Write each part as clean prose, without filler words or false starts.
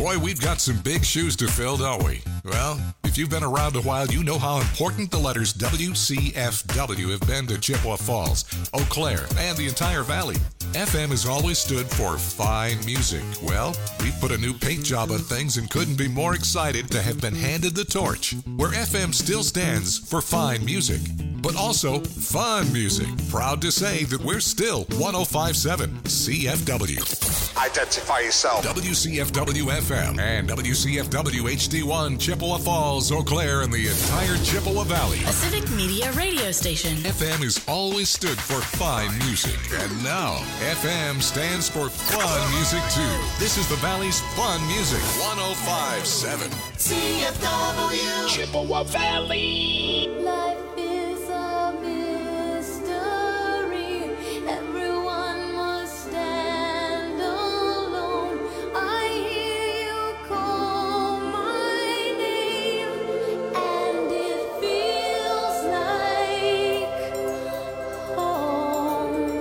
Boy, we've got some big shoes to fill, don't we? Well, if you've been around a while, you know how important the letters WCFW have been to Chippewa Falls, Eau Claire, and the entire valley. FM has always stood for fine music. Well, we put a new paint job on things and couldn't be more excited to have been handed the torch, where FM still stands for fine music, but also fun music. Proud to say that we're still 105.7 CFW. Identify yourself. WCFW FM and WCFW HD1 Chippewa Falls, Eau Claire, and the entire Chippewa Valley. A civic media radio station. FM has always stood for fine music, and now FM stands for fun music too. This is the Valley's fun music. 105.7 CFW. Chippewa Valley. Life is a mystery. Everyone must stand alone. I hear you call my name, and it feels like home.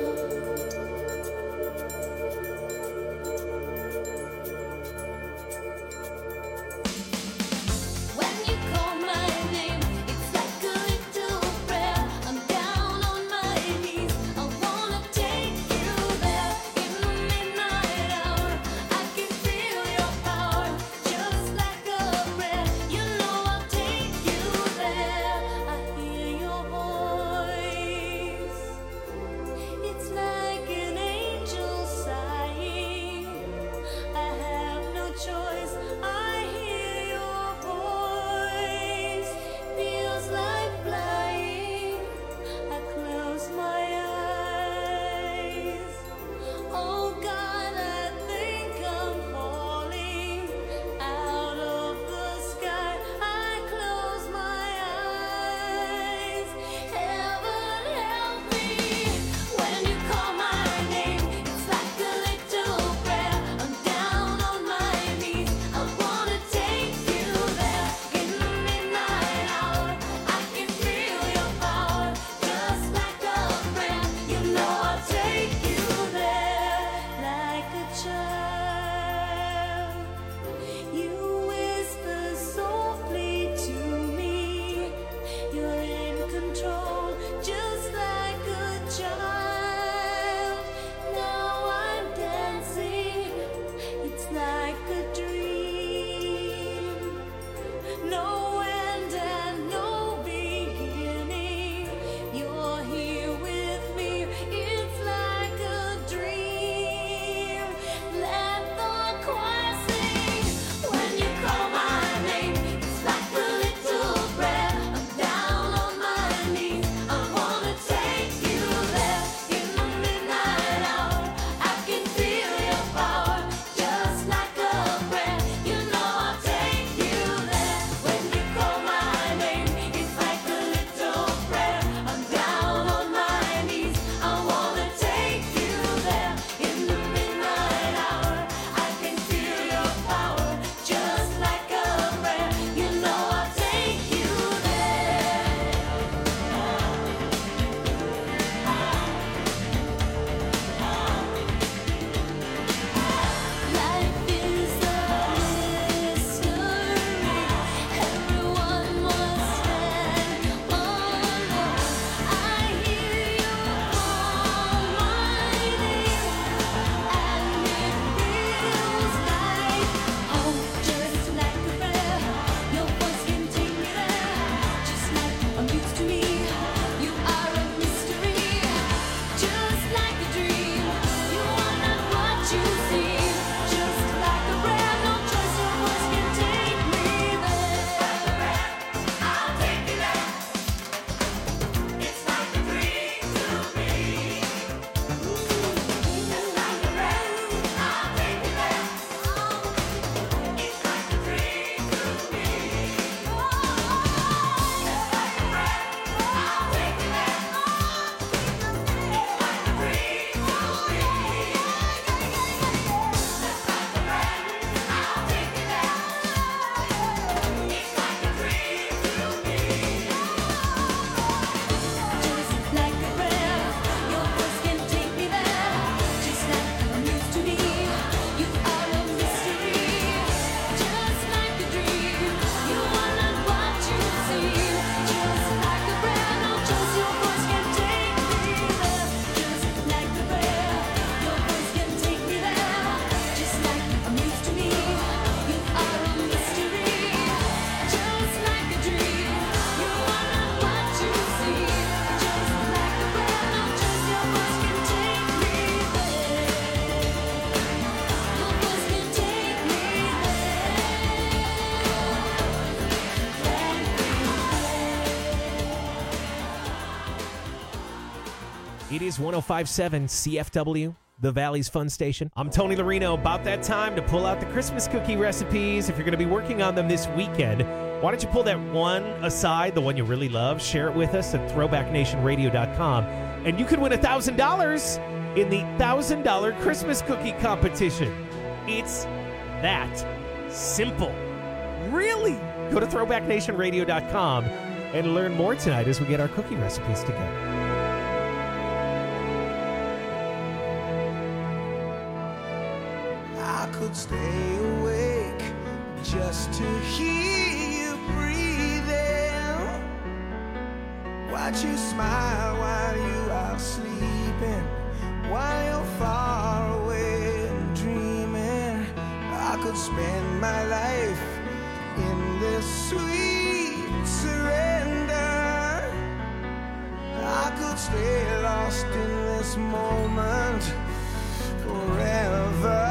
When you call my name, it's like a little prayer. I'm down on my knees. I wanna take you there in the midnight hour. I can feel your power, just like a prayer. You know I'll take you there. I hear your voice. It's like an angel sighing. I have no choice. I hear your voice. Feels like flying. I close my eyes. Oh God, I think I'm falling out of the sky. I close my eyes. Heaven help me when you call my name. It's like a little prayer. I'm down on my knees. I wanna take you there in the midnight hour. I can feel your power, just like a prayer. You know I'll take you there like a child. You whisper softly to me. You're in control, just like a child. Now I'm dancing. It's like a dream. No end and no beginning. You're here with me. It's like a dream. is 105.7 CFW, the Valley's Fun Station. I'm Tony Larino. About that time to pull out the Christmas cookie recipes. If you're going to be working on them this weekend, why don't you pull that one aside, the one you really love, share it with us at throwbacknationradio.com, and you could win $1,000 in the $1,000 Christmas cookie competition. It's that simple. Really? Go to throwbacknationradio.com and learn more tonight as we get our cookie recipes together. I could stay awake just to hear you breathing. Watch you smile while you are sleeping, while you're far away and dreaming. I could spend my life in this sweet surrender. I could stay lost in this moment forever.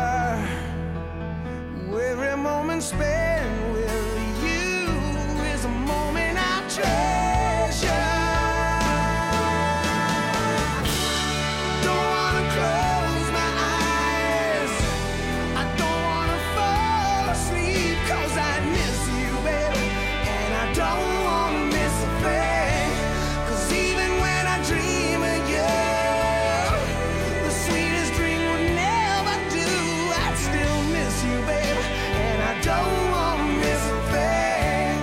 Every moment spent with you is a moment I treasure. Don't wanna close my eyes, I don't wanna fall asleep, 'cause I miss you, baby, and I don't wanna miss a thing. 'Cause even when I dream of you, the sweetest dream would never do. I'd still miss you, baby, and I don't wanna miss a thing.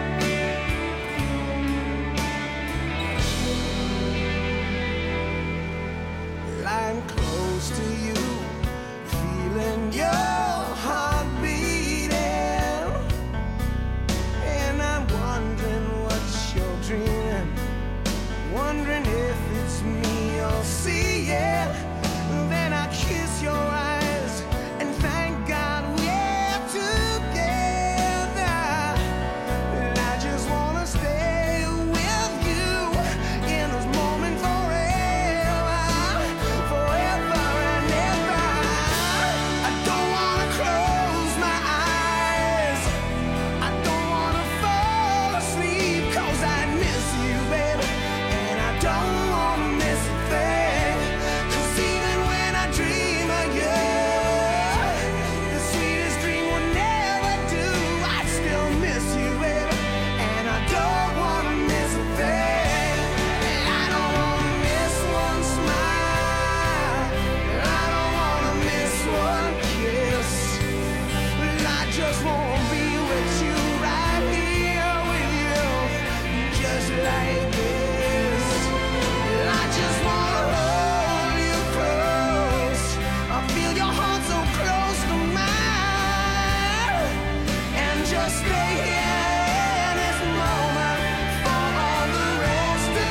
Lying close to you, feeling your heart beating, and I'm wondering what you're dreaming, wondering if it's me you're seeing. Then I kiss your eyes and thank God we're together. And I just wanna stay with you in this moment forever, forever and ever. I don't wanna close my eyes, I don't wanna fall asleep, 'cause I miss you, baby, and I don't wanna miss a thing. 'Cause even when I dream of you, the sweetest dream would never do. I'd still miss you, baby, and I don't wanna miss a thing. And I don't wanna miss one smile, and I don't wanna miss one kiss. But I just wanna be with you, right here with you, just like this. And I just wanna hold you close, I feel your heart so close to mine, and just stay here in this moment for all the rest of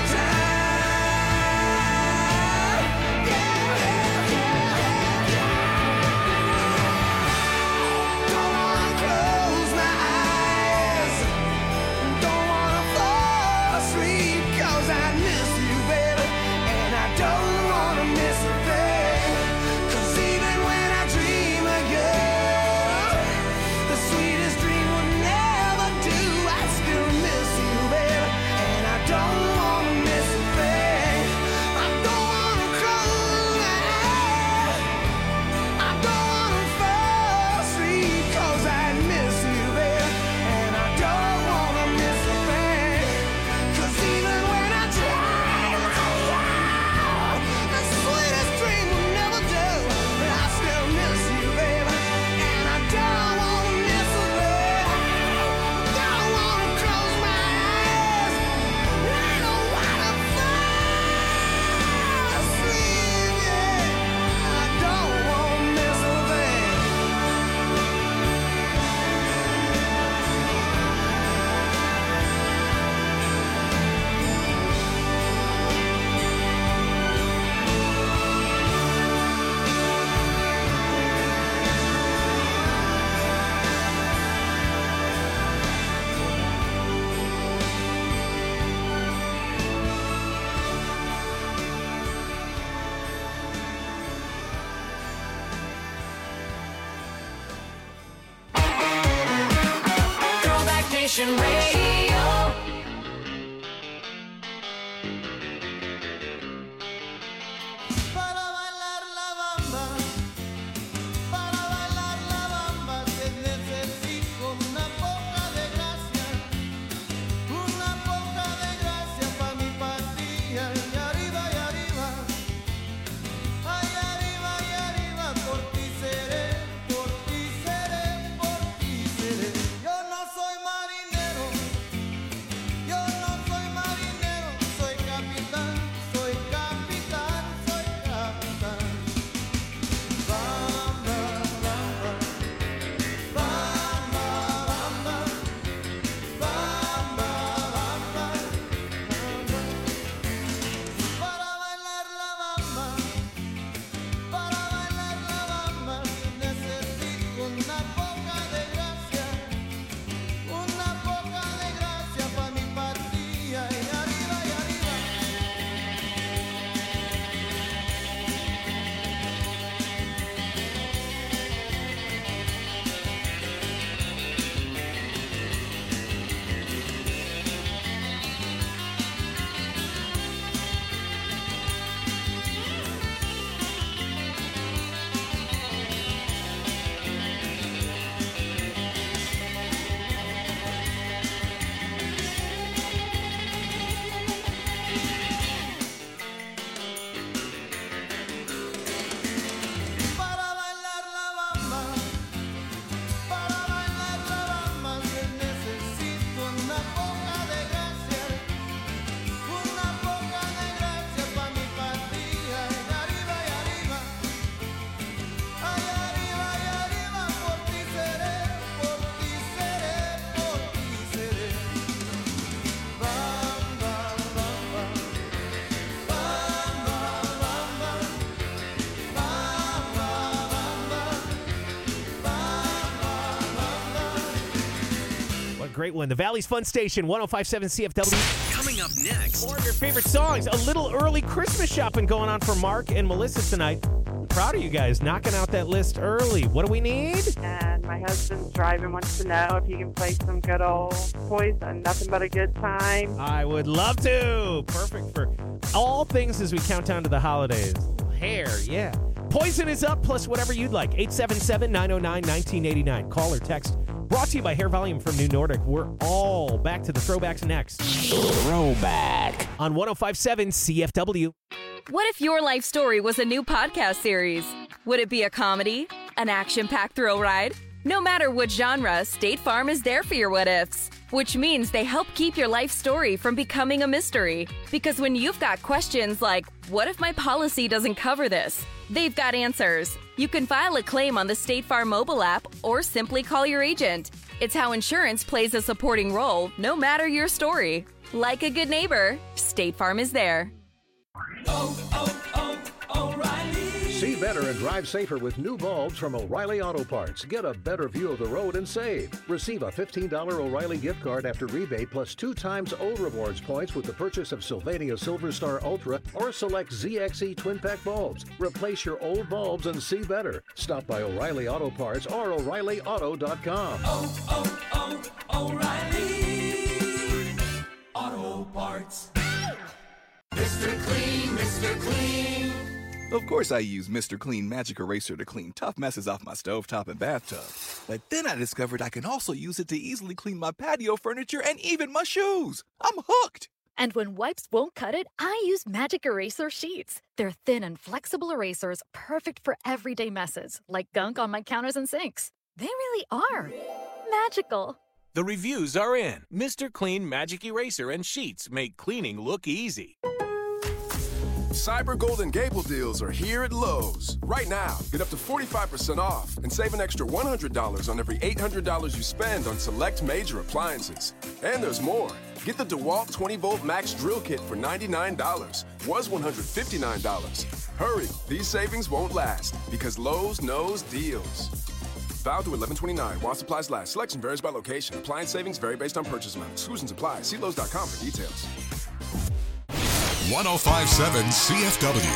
time. Don't wanna close my eyes, don't wanna fall asleep, 'cause I miss you, baby, and I don't wanna miss a thing. 'Cause even when I dream of you, the sweetest dream would never do. I still miss you, baby, and I don't wanna miss a thing. I don't wanna close my eyes, I don't wanna fall asleep, 'cause I miss you, baby, and I don't wanna miss a thing. 'Cause even when I dream of you, the sweetest dream will never do. But I still miss you, baby, and I don't wanna miss a thing. Don't wanna close my eyes, I don't wanna fall asleep, yeah. I don't wanna miss a thing. Throwback Nation Radio. great one. The Valley's Fun Station, 105.7 CFW. Coming up next. More of your favorite songs. A little early Christmas shopping going on for Mark and Melissa tonight. Proud of you guys knocking out that list early. What do we need? And my husband's driving, wants to know if you can play some good old Poison, Nothing But a Good Time. I would love to. Perfect for all things as we count down to the holidays. Hair, yeah. Poison is up, plus whatever you'd like. 877-909-1989. Call or text. Brought to you by Hair Volume from New Nordic. We're all back to the throwbacks next. Throwback. On 105.7 CFW. What if your life story was a new podcast series? Would it be a comedy? An action-packed thrill ride? No matter what genre, State Farm is there for your what-ifs. Which means they help keep your life story from becoming a mystery. Because when you've got questions like, what if my policy doesn't cover this? They've got answers. You can file a claim on the State Farm mobile app or simply call your agent. It's how insurance plays a supporting role, no matter your story. Like a good neighbor, State Farm is there. See better and drive safer with new bulbs from O'Reilly Auto Parts. Get a better view of the road and save. Receive a $15 O'Reilly gift card after rebate plus 2 times O Rewards points with the purchase of Sylvania Silver Star Ultra or select ZXE Twin Pack bulbs. Replace your old bulbs and see better. Stop by O'Reilly Auto Parts or O'ReillyAuto.com. O'Reilly Auto Parts. Mr. Clean, Mr. Clean. Of course I use Mr. Clean Magic Eraser to clean tough messes off my stovetop and bathtub. But then I discovered I can also use it to easily clean my patio furniture and even my shoes. I'm hooked. And when wipes won't cut it, I use Magic Eraser Sheets. They're thin and flexible erasers, perfect for everyday messes, like gunk on my counters and sinks. They really are magical. The reviews are in. Mr. Clean Magic Eraser and Sheets make cleaning look easy. Cyber Golden Gable deals are here at Lowe's. Right now, get up to 45% off and save an extra $100 on every $800 you spend on select major appliances. And there's more. Get the DeWalt 20-volt Max Drill Kit for $99. Was $159. Hurry, these savings won't last because Lowe's knows deals. Valid to 11/29 while supplies last. Selection varies by location. Appliance savings vary based on purchase amount. Exclusions apply. See Lowe's.com for details. 105.7 CFW.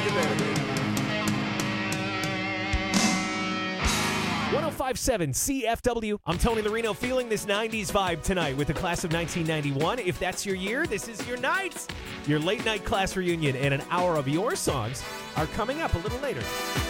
baby. 1057 CFW. I'm Tony Larino, feeling this 90s vibe tonight with the class of 1991. If that's your year, this is your night. Your late night class reunion and an hour of your songs are coming up a little later.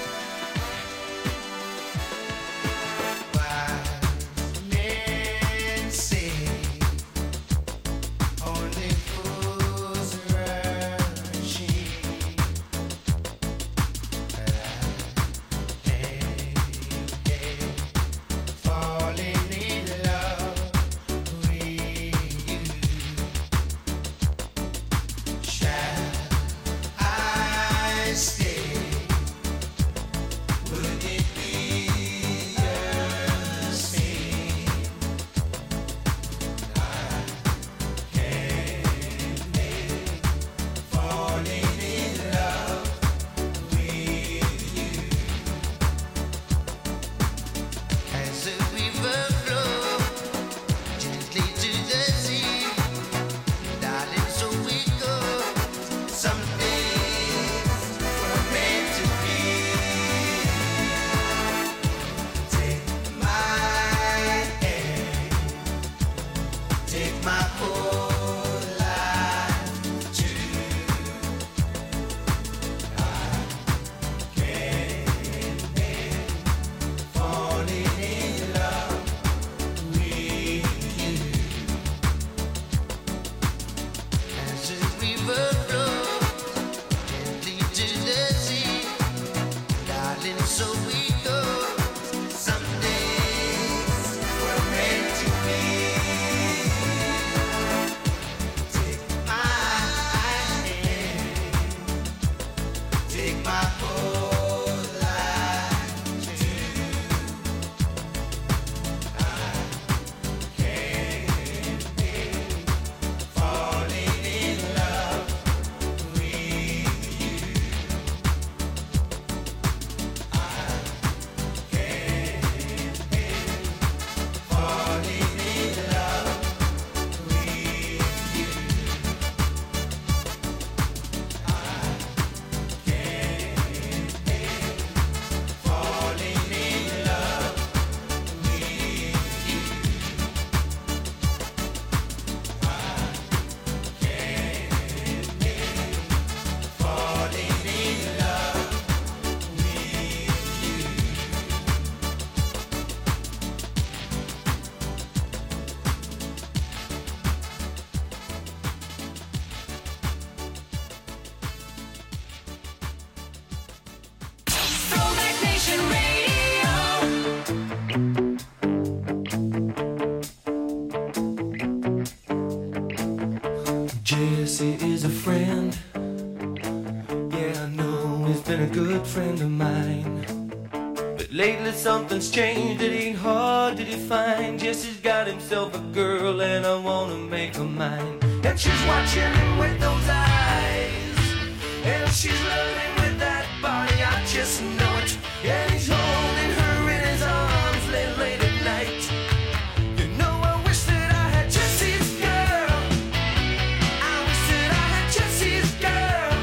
Jesse is a friend. Yeah, I know he's been a good friend of mine. But lately something's changed, it ain't hard to define. Jesse's got himself a girl and I wanna make her mine. And she's watching him with those eyes, and she's loving with that body, I just know it. And he's holding her in his arms late at night. You know I wish that I had Jesse's girl. I wish that I had Jesse's girl.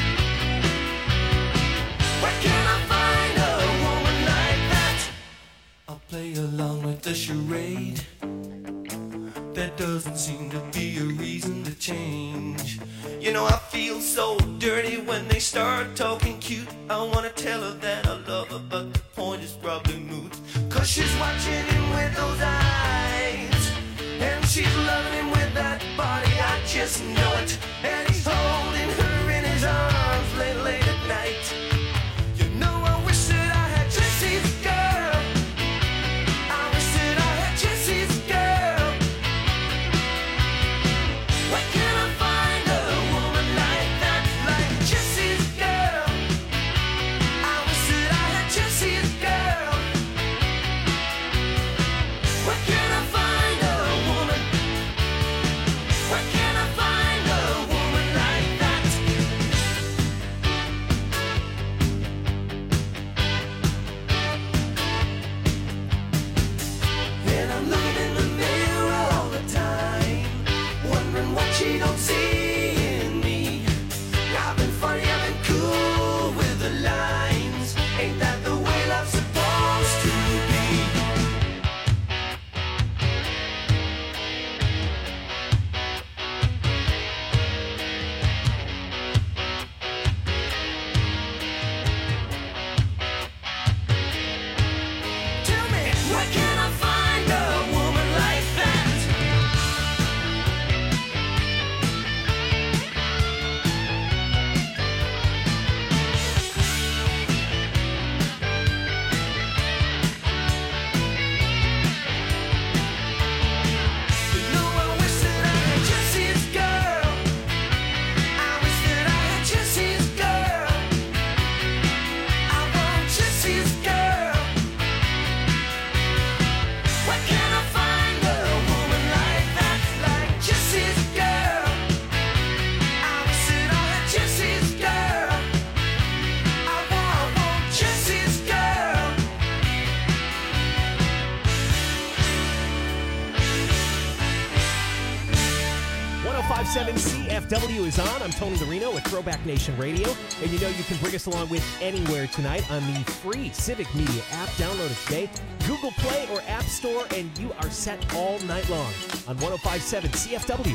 Where can I find a woman like that? I'll play along with the charade. There doesn't seem to be a reason to change. You know I feel so dirty when they start talking cute. I wanna tell her that I love her, but the point is probably moot. Cause she's watching him with those eyes, and she's loving him with that body, I just know it. And he's holding her in his arms late at night. You know I wish that I had Jesse's girl. I wish that I had Jesse's girl. Where can I find a woman like that, like Jesse's girl? I wish that I had Jesse's girl. Where can I find a woman? Where can I find a woman 105.7 CFW is on. I'm Tony Larino with Throwback Nation Radio. And you know you can bring us along with anywhere tonight on the free Civic Media app. Download it today. Google Play or App Store, and you are set all night long on 105.7 CFW.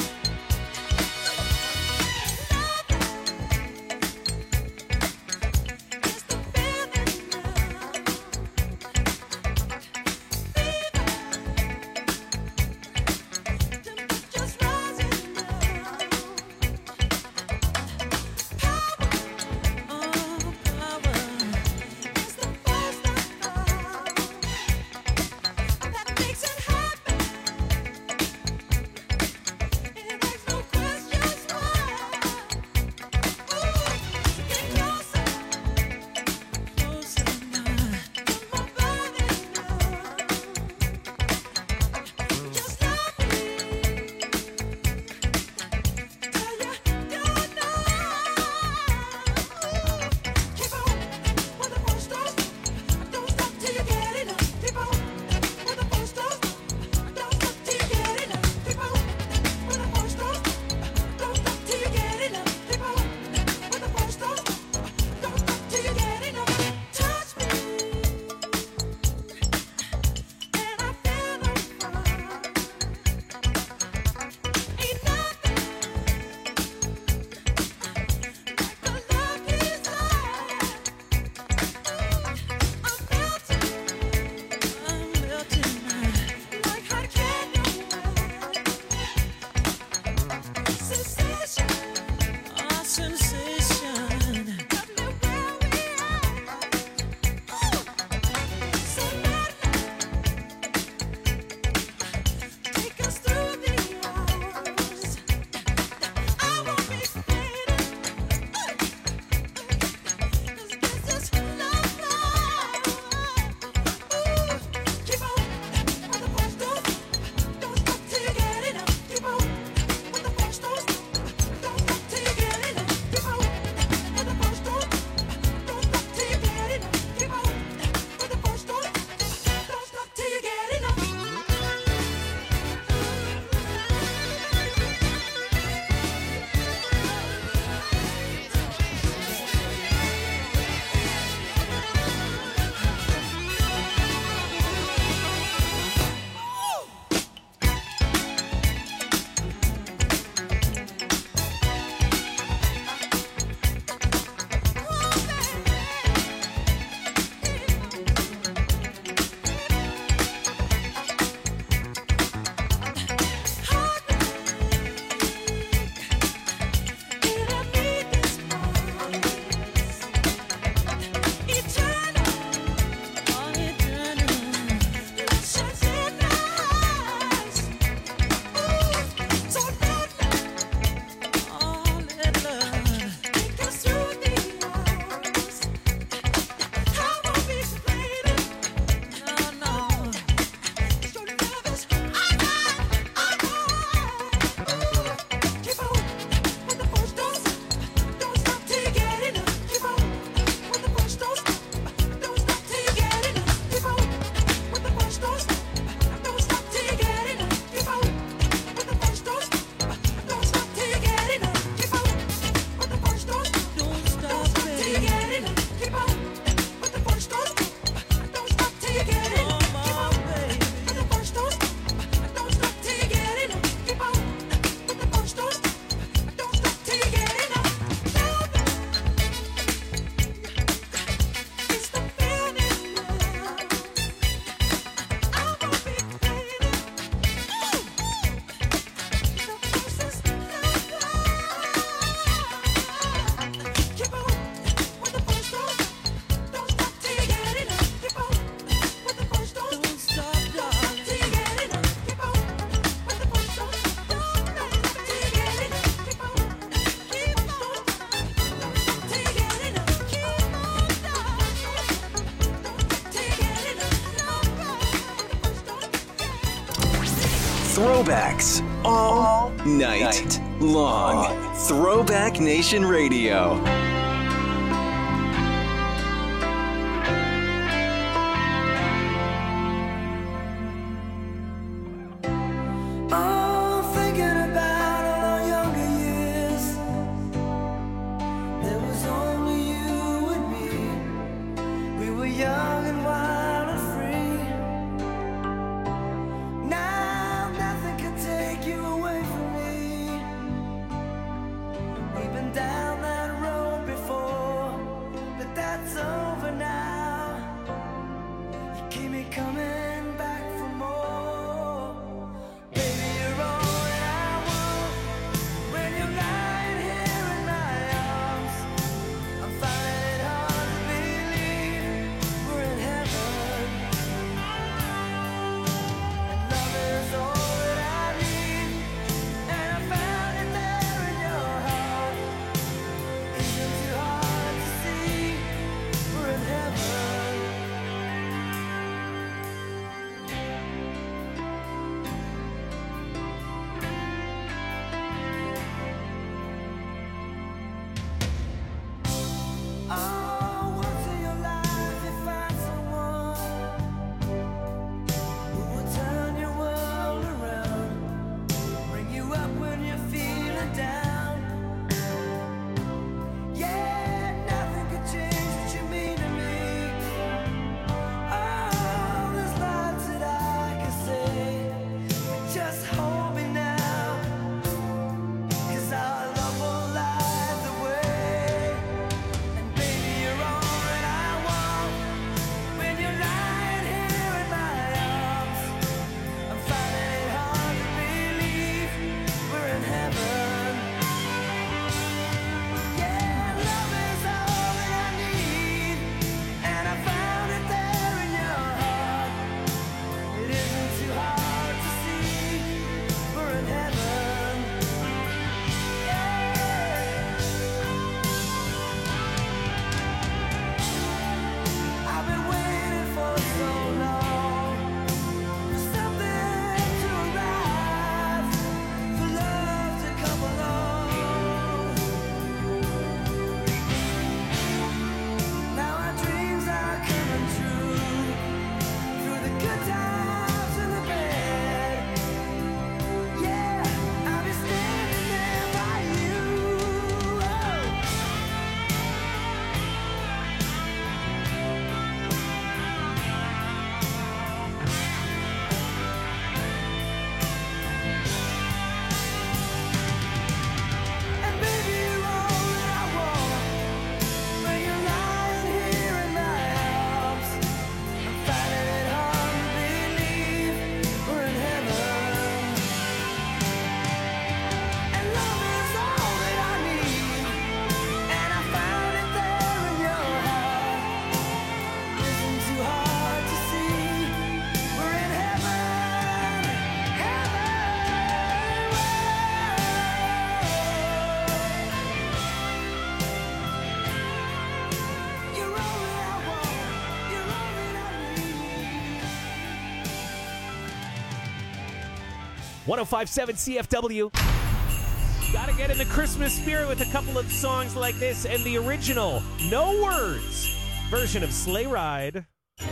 Throwbacks all night long. Throwback Nation Radio. Oh, thinking about all 105.7 CFW. Gotta get in the Christmas spirit with a couple of songs like this and the original, no words, version of Sleigh Ride.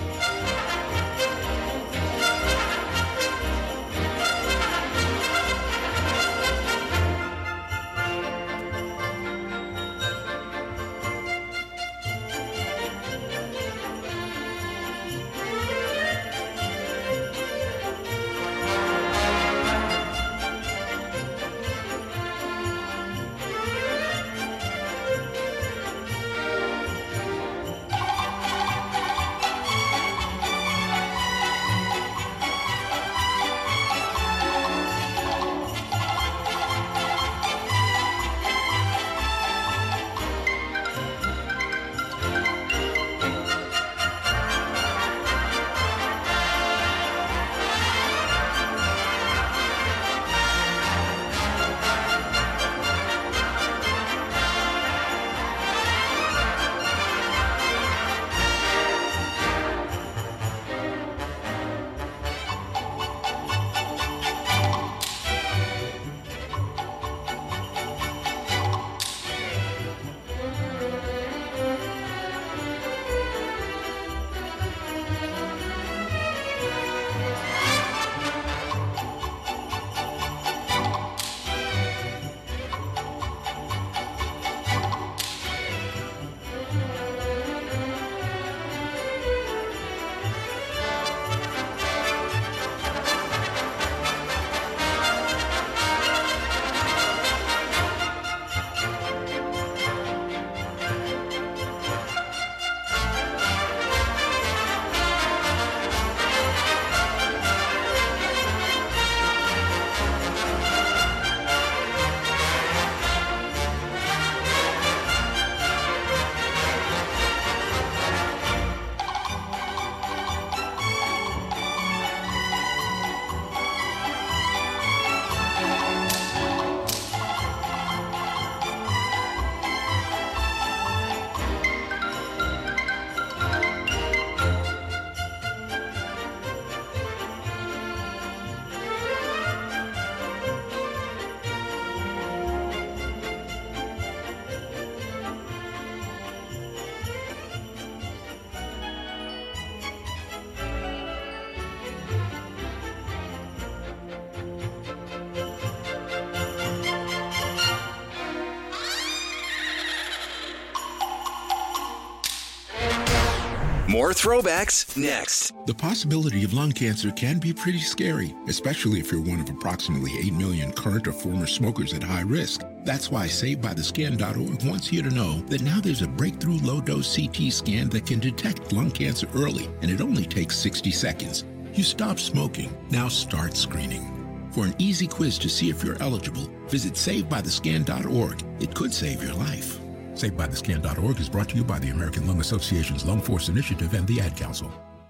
More throwbacks next. The possibility of lung cancer can be pretty scary, especially if you're one of approximately 8 million current or former smokers at high risk. That's why SaveByTheScan.org wants you to know that now there's a breakthrough low-dose CT scan that can detect lung cancer early, and it only takes 60 seconds. You stop smoking, now start screening. For an easy quiz to see if you're eligible, visit SaveByTheScan.org. It could save your life. SaveByTheScan.org is brought to you by the American Lung Association's Lung Force Initiative and the Ad Council.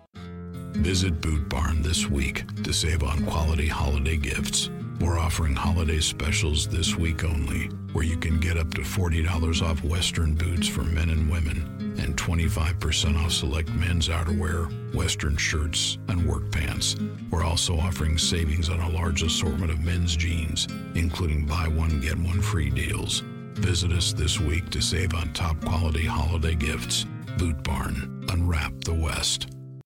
Visit Boot Barn this week to save on quality holiday gifts. We're offering holiday specials this week only, where you can get up to $40 off Western boots for men and women and 25% off select men's outerwear, Western shirts, and work pants. We're also offering savings on a large assortment of men's jeans, including buy one, get one free deals. Visit us this week to save on top quality holiday gifts. Boot Barn. Unwrap the West.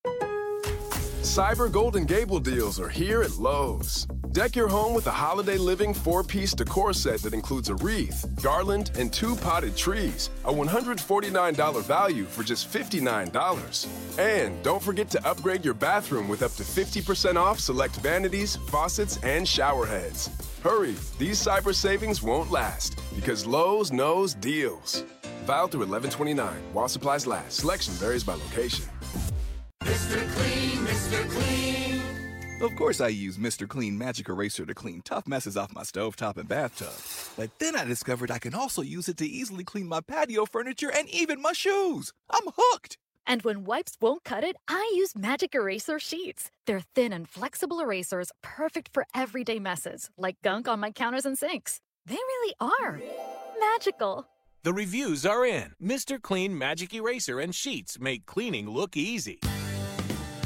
Cyber Golden Gable deals are here at Lowe's. Deck your home with a holiday living 4-piece decor set that includes a wreath, garland, and 2 potted trees. A $149 value for just $59. And don't forget to upgrade your bathroom with up to 50% off select vanities, faucets, and shower heads. Hurry, these cyber savings won't last because Lowe's knows deals. Valid through 11/29 while supplies last. Selection varies by location. Mr. Clean, Mr. Clean. Of course I use Mr. Clean Magic Eraser to clean tough messes off my stovetop and bathtub. But then I discovered I can also use it to easily clean my patio furniture and even my shoes. I'm hooked. And when wipes won't cut it, I use Magic Eraser sheets. They're thin and flexible erasers, perfect for everyday messes, like gunk on my counters and sinks. They really are magical. The reviews are in. Mr. Clean Magic Eraser and Sheets make cleaning look easy.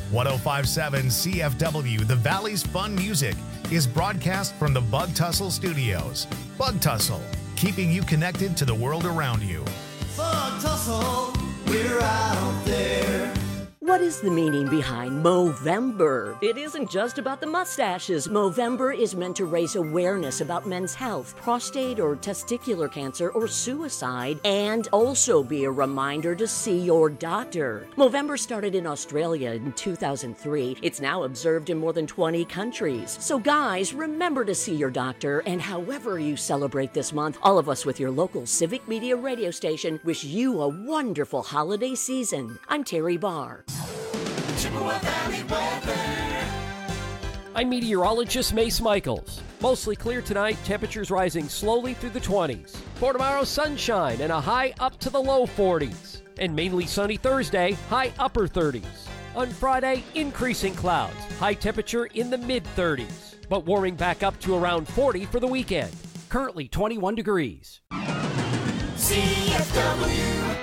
1057 CFW, the Valley's Fun Music, is broadcast from the Bug Tussle Studios. Bug Tussle, keeping you connected to the world around you. Bug Tussle, we're out there. What is the meaning behind Movember? It isn't just about the mustaches. Movember is meant to raise awareness about men's health, prostate or testicular cancer, or suicide, and also be a reminder to see your doctor. Movember started in Australia in 2003. It's now observed in more than 20 countries. So guys, remember to see your doctor, and however you celebrate this month, all of us with your local Civic Media radio station wish you a wonderful holiday season. I'm Terry Barr. Chippewa Valley weather. I'm meteorologist Mace Michaels. Mostly clear tonight, temperatures rising slowly through the 20s. For tomorrow, sunshine and a high up to the low 40s. And mainly sunny Thursday, high upper 30s. On Friday, increasing clouds, high temperature in the mid-30s, but warming back up to around 40 for the weekend. Currently 21 degrees. CFW.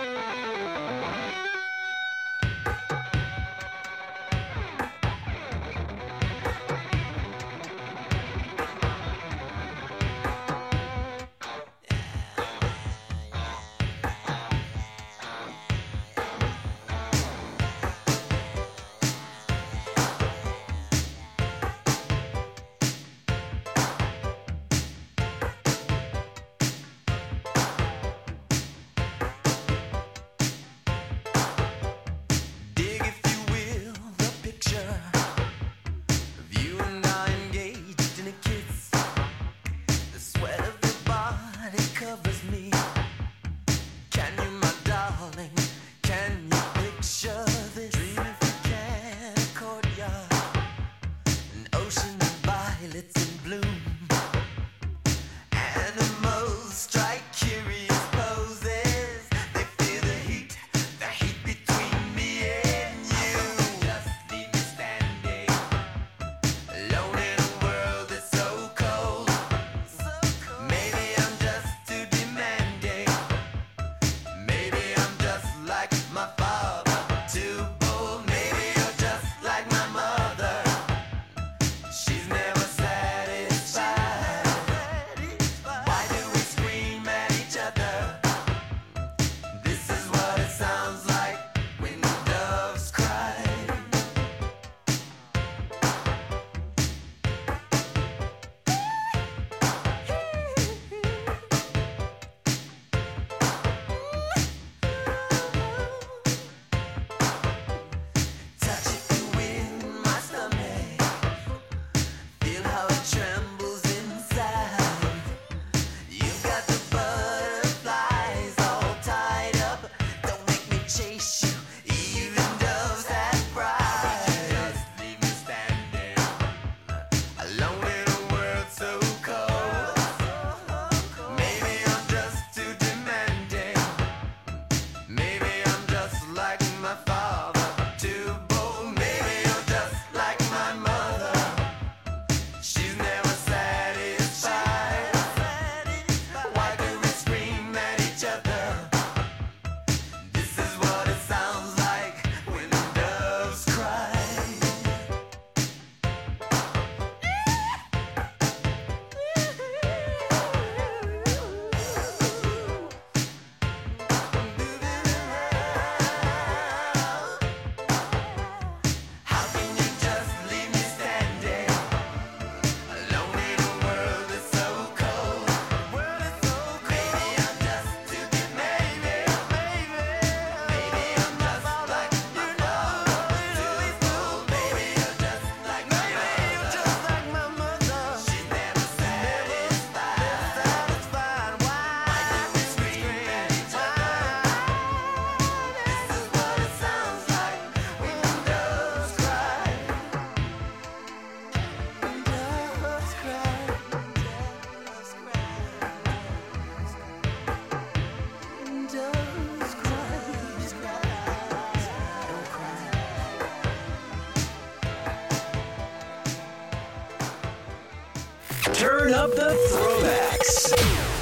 Turn up the throwbacks.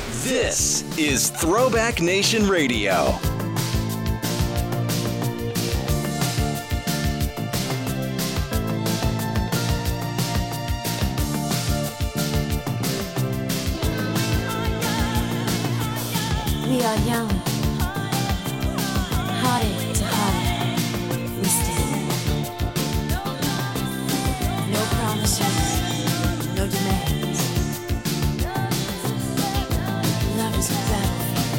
This is Throwback Nation Radio. are young, heartache to heartache, we stand. No promises, no demands. Love is a battlefield.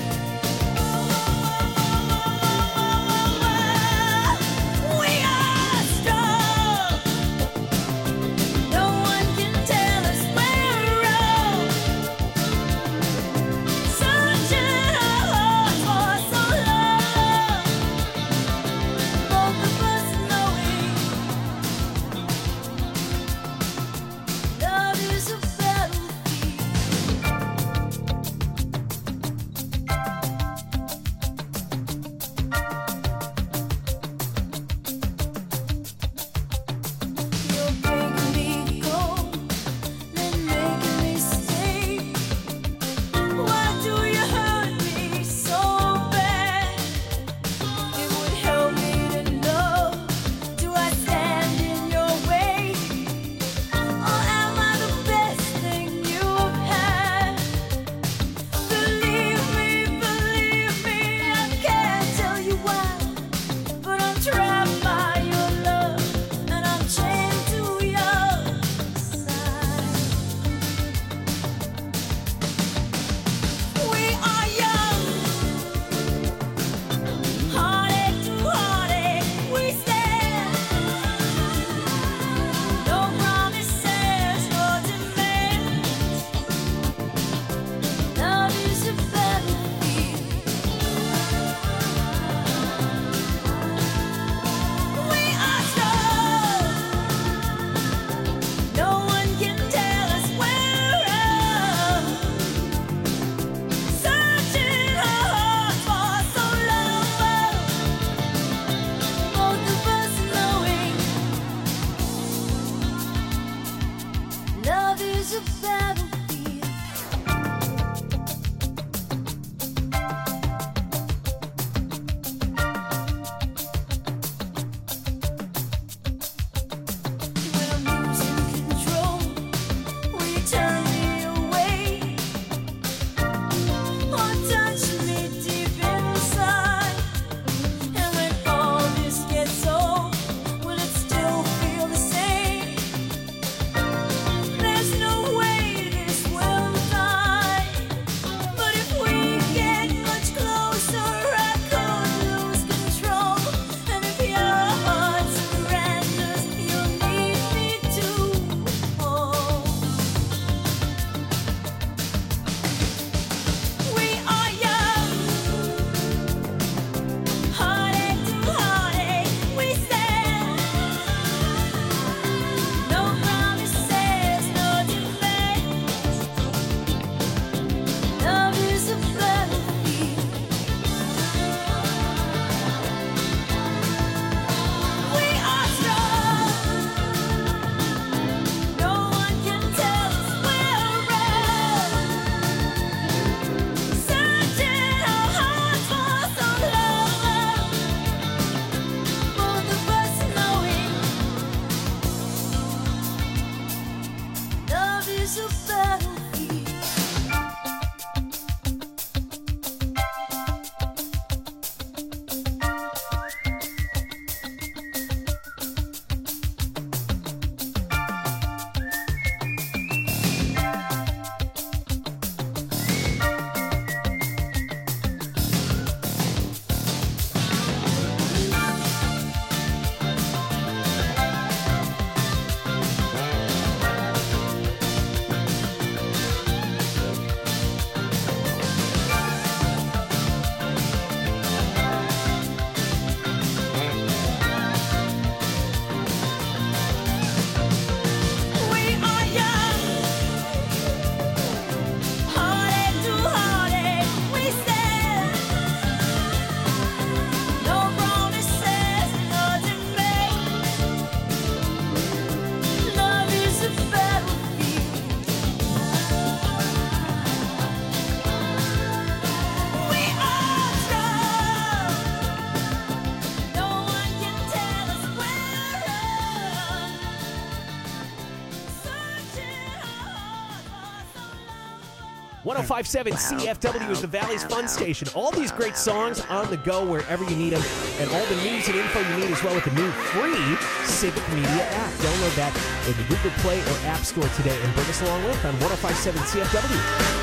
We are strong. No one can tell us we're wrong. Searching our hearts 105.7 CFW is the Valley's Fun Station. All these great songs on the go wherever you need them, and all the news and info you need as well with the new free Civic Media app. Download that in the Google Play or App Store today and bring us along with on 105.7 CFW.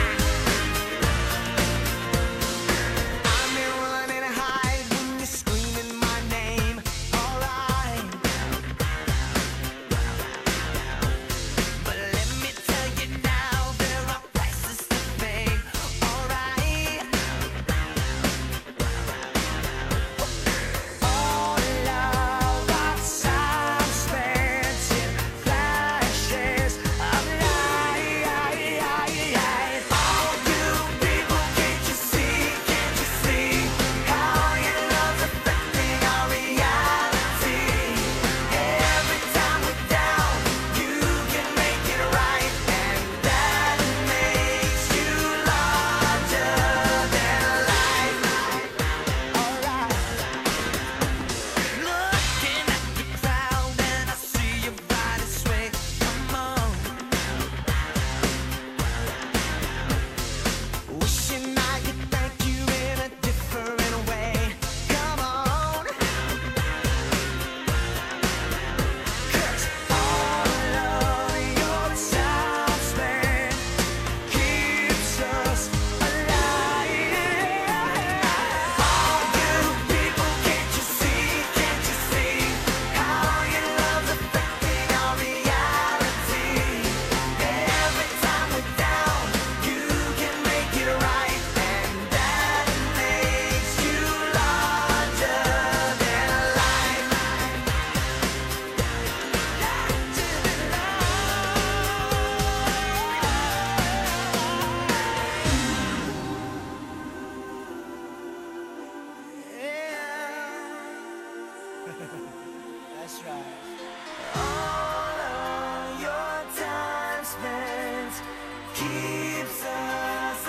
That's right. All of your time spent keeps us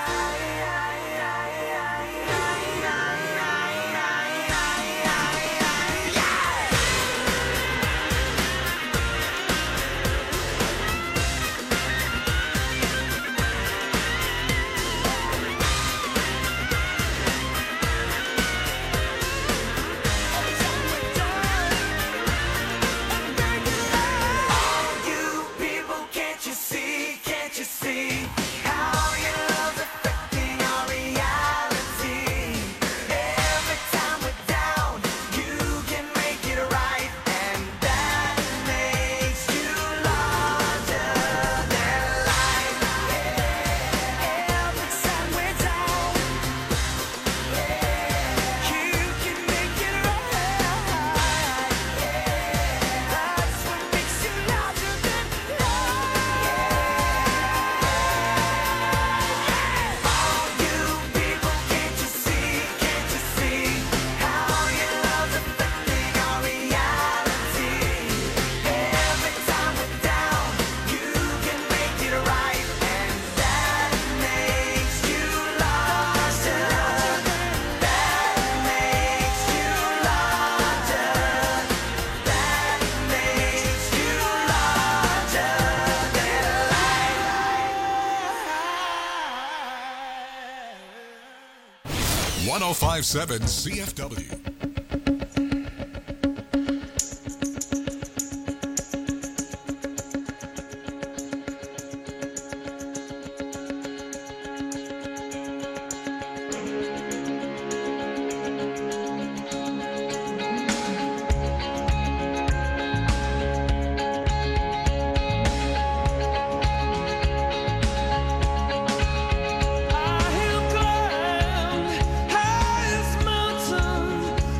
.105.7 CFW. I have climbed highest mountain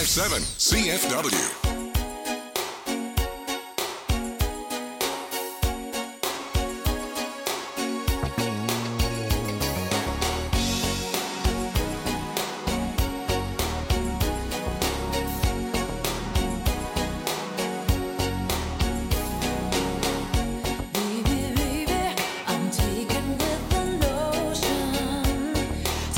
1057 CFW.